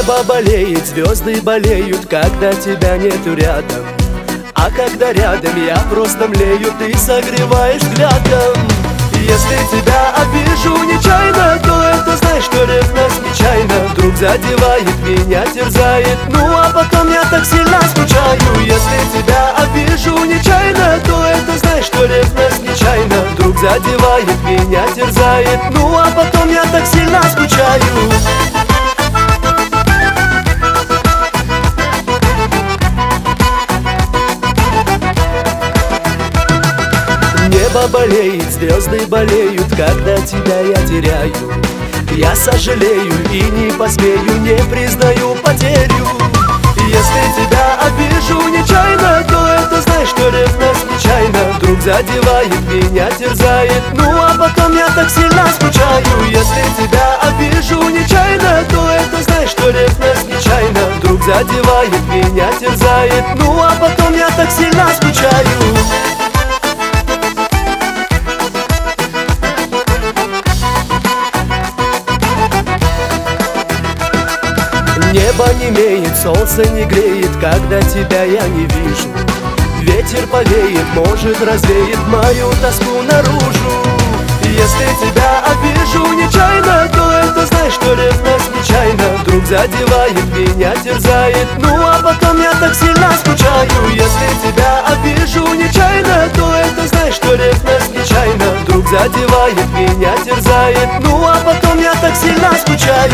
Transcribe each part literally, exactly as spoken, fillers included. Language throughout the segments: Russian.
Небо болеет, звезды болеют, когда тебя нету рядом. А когда рядом, я просто млею, ты согреваешь взглядом. Если тебя обижу нечаянно, то это знай, что ревность нечаянно вдруг задевает, меня терзает. Ну а потом я так сильно скучаю. Если тебя обижу нечаянно, то это знай, что ревность нечаянно вдруг задевает, меня терзает. Ну а потом я так сильно скучаю. Небо болеет, звезды болеют, когда тебя я теряю. Я сожалею и не посмею, не признаю потерю. Если тебя обижу нечаянно, то это знай, что ревность нечаянно вдруг задевает, меня терзает. Ну а потом я так сильно скучаю. Если тебя обижу нечаянно, то это знай, что ревность нечаянно вдруг задевает, меня терзает. Ну а потом я так сильно скучаю. Небо немеет, солнце не греет, когда тебя я не вижу. Ветер повеет, может развеет мою тоску наружу. Если тебя обижу нечаянно, то это знай, что ревность нечаянно вдруг задевает, меня терзает. Ну а потом я так сильно скучаю. Если тебя обижу нечаянно, то это знай, что ревность нечаянно вдруг задевает, меня терзает. Ну а потом я так сильно скучаю.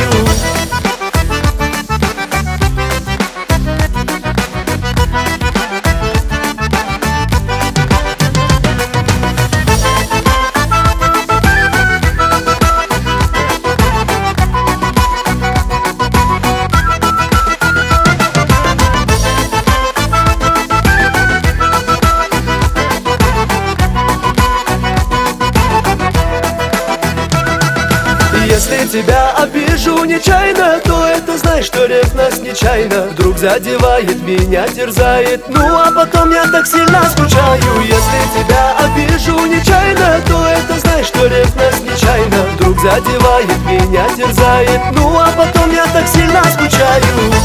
Если тебя обижу нечаянно, то это знай, что ревность нечаянно вдруг задевает, меня терзает. Ну а потом я так сильно скучаю. Если тебя обижу нечаянно, то это знай, что ревность нечаянно вдруг задевает, меня терзает. Ну а потом я так сильно скучаю.